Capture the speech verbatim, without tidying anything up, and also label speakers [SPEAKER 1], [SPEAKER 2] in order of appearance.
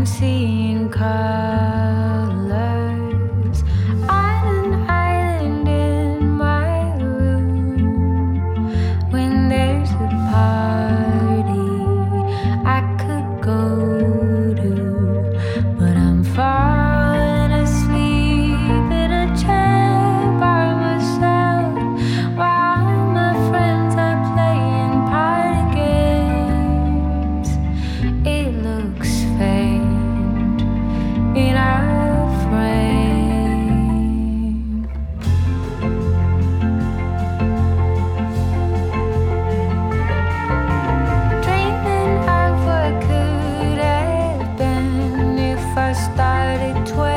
[SPEAKER 1] seeing colors on an island in my room. When there's a party I could go to, but I'm falling asleep in a chair by myself while my friends are playing party games. It looks faint in our frame. Dreaming of what could have been if I started twirling.